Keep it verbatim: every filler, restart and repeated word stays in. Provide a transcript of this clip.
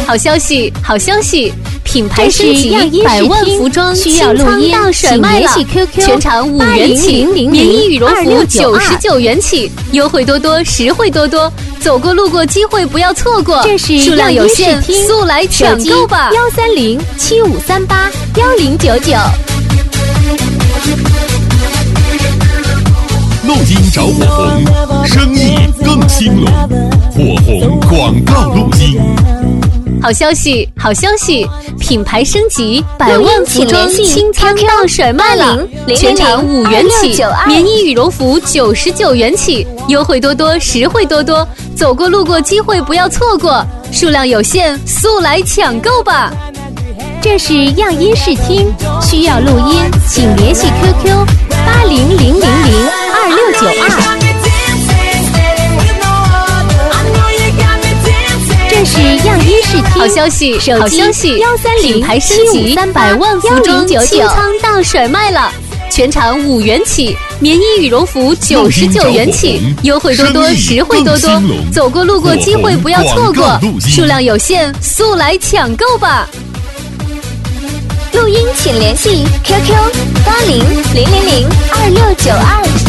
好消息，好消息！品牌升级，百万服装需要录音， 大甩卖了，全场五元起，棉衣羽绒服九十九元起，优惠多多，实惠多多，走过路过机会不要错过， 这是数量有限，速来抢购吧！ 幺三零七五三八幺零九九。 录音找火红，生意更兴隆，火红广告录音。 好消息，好消息！品牌升级，百万服装清仓大甩卖了，全场五元起，棉衣羽绒服九十九元起，优惠多多，实惠多多，走过路过机会不要错过，数量有限，速来抢购吧！ 这是样音视听，需要录音，请联系 Q Q 八零零零零二六九二。这是样音视听， 好消息，好消息！ 幺三零品牌升级，百万服装清仓大甩卖了，全场五元起，棉衣羽绒服九十九元起，优惠多多，实惠多多，走过路过机会不要错过，数量有限，速来抢购吧！ 录音请联系 Q Q 八零零零零二六九二。